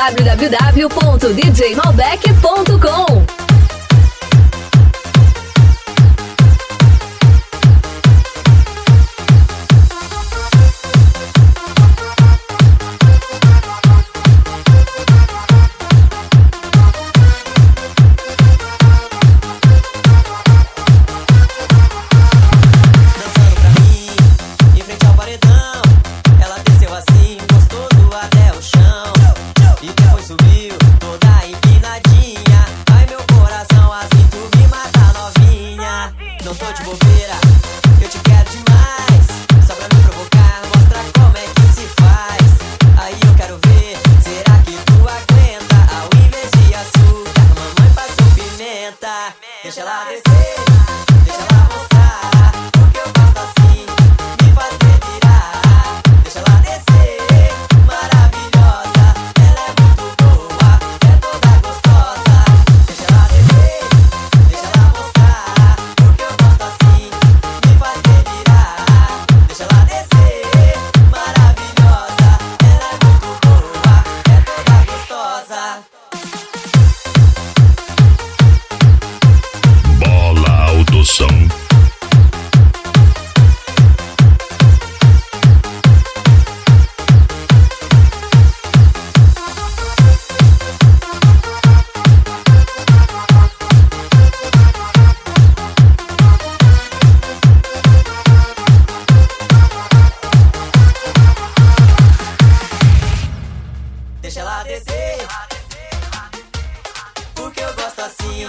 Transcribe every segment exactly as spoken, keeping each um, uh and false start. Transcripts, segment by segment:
w w w ponto d j malbec ponto com. Deixa ela descer, deixa ela mostrar, porque eu gosto assim, me fazer virar. Deixa ela descer, maravilhosa, ela é muito boa, é toda gostosa. Deixa ela descer, deixa ela mostrar, porque eu gosto assim, me fazer virar. Deixa ela descer, maravilhosa, ela é muito boa, é toda gostosa. Som. Deixa ela descer, porque eu gosto assim.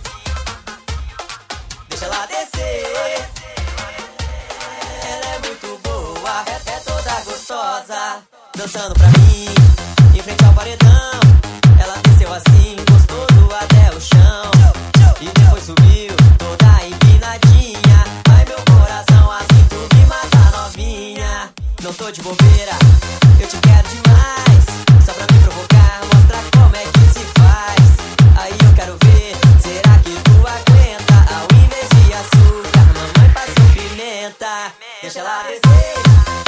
Deixa ela descer, ela é muito boa, é, é toda gostosa. Dançando pra mim, em frente ao paredão. Ela desceu assim, gostoso até o chão. E depois subiu, toda empinadinha. Ai meu coração, assim tu me mata novinha. Não tô de bobeira, eu te quero demais. Só pra me provocar, mostra como é que se faz. Aí eu quero ver, será que tu aguenta? Ao invés de açúcar, mamãe passou pimenta. Deixa ela descer.